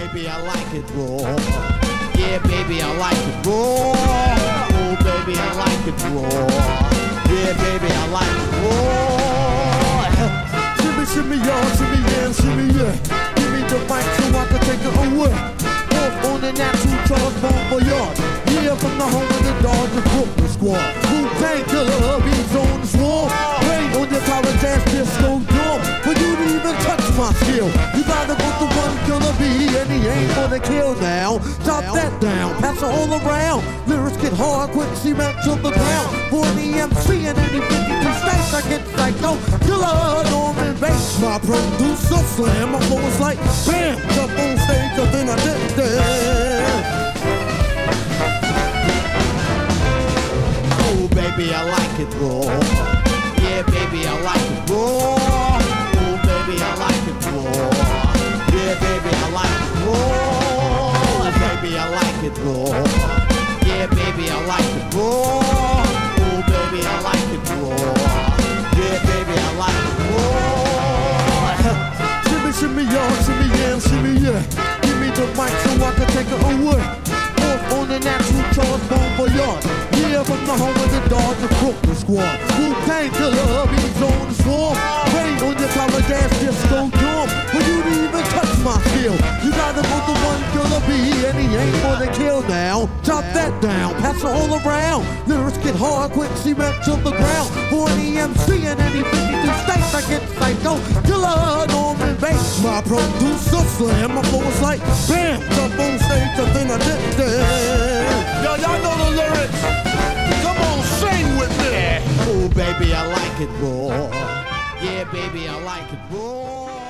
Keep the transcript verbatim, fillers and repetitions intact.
baby, I like it raw. Yeah, baby, I like it raw. Oh, baby, I like it raw. Yeah, baby, I like it raw. Shimmy, shimmy, y'all, shimmy, yeah, shimmy, yeah. Give me the mic so I can take it away. Off on the natural charge, bon voyage. Yeah, from the home of the Dodger Brooklyn squad. Wu-Tang Killer beats on the swarm. Rain on your college ass disco dorm. For you to even touch my skill, you gotta put the one gonna be, and he ain't gonna kill now. Chop that down, pass it all around. Lyrics get hard, quick cement to the ground. For the M C and any fifty-two states, I get psycho. Killer, Norman Bates, my producer, slam. My flow is like bam, jump on stage, and then I did that. Oh, baby, I like it raw. Yeah, baby, I like it raw. Oh, baby, I like it raw. Yeah, baby, I like it raw. Baby, I like it raw. Yeah, baby, I like it raw. Oh, baby, I like it raw. Yeah, baby, I like it raw. Shimmy, shimmy, y'all, shimmy, yeah, shimmy, yeah. Give me the mic so I can take it away. Off on the natural charge, bon voyage. Yeah, from the home of the Dodger Brooklyn squad. Wu-Tang Killer beats on the swarm. Rain on your college ass disco dorm. For you to even touch my skill, you gotta put the one killer be, and he ain't gonna kill now. Chop that down, pass it all around. Lyrics get hard, quick cement to the ground. For the M C and any fifty-two states, I get psycho. Killer, Norman Bates, my producer, slam. My flow is like bam, jump on stage, and then I did that. Yo, y'all know the lyrics. Come on, sing with me. Oh, baby, I like it raw. Yeah, baby, I like it raw.